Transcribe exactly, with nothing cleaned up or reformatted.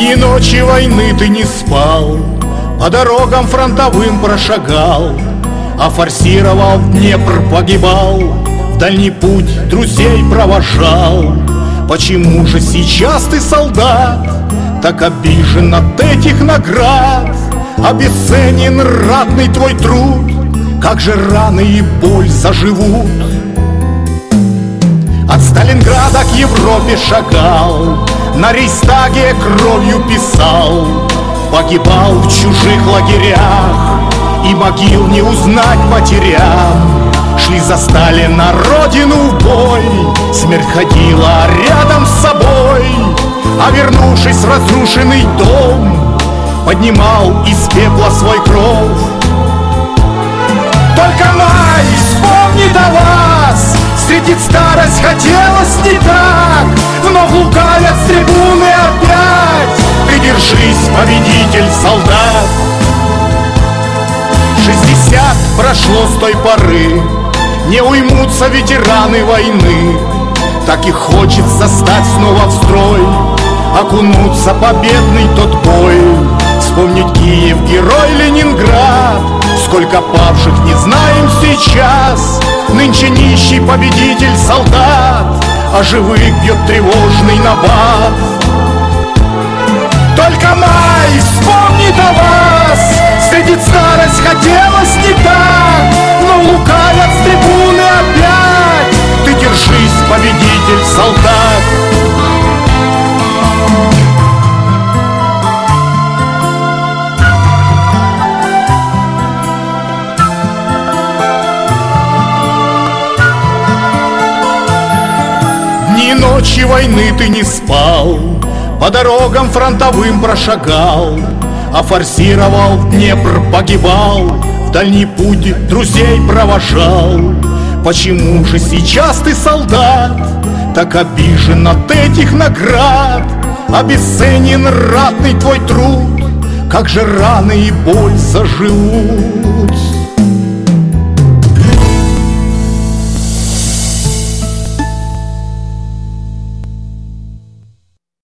Дни и ночи войны ты не спал, по дорогам фронтовым прошагал, а форсировал в Днепр, погибал, в дальний путь друзей провожал. Почему же сейчас ты, солдат, так обижен от этих наград? Обесценен ратный твой труд, как же раны и боль заживут. От Сталинграда к Европе шагал, на Рейхстаге кровью писал, погибал в чужих лагерях, и могил не узнать матерям. Шли за Сталина родину в бой, смерть ходила рядом с собой, а вернувшись в разрушенный дом, поднимал из пепла свой кров. Только май вспомнит о вас, встретить старость хотелось не так, вновь лукавят с трибуны опять. Придержись, победитель, солдат. Шестьдесят прошло с той поры, не уймутся ветераны войны. Так и хочется стать снова в строй, окунуться победный тот бой. Вспомнить Киев, герой Ленинград, сколько павших не знаем сейчас. Нынче нищий победитель солдат, а живых бьет тревожный набат. Только май вспомнит о вас, встретить старость хотелось не так, но лукавят с трибуны опять. Ты держись, победитель, солдат. Дни и ночи войны ты не спал, по дорогам фронтовым прошагал, а форсировал в Днепр, погибал, в дальний путь друзей провожал. Почему же сейчас ты, солдат, так обижен от этих наград? Обесценен ратный твой труд, как же раны и боль заживут.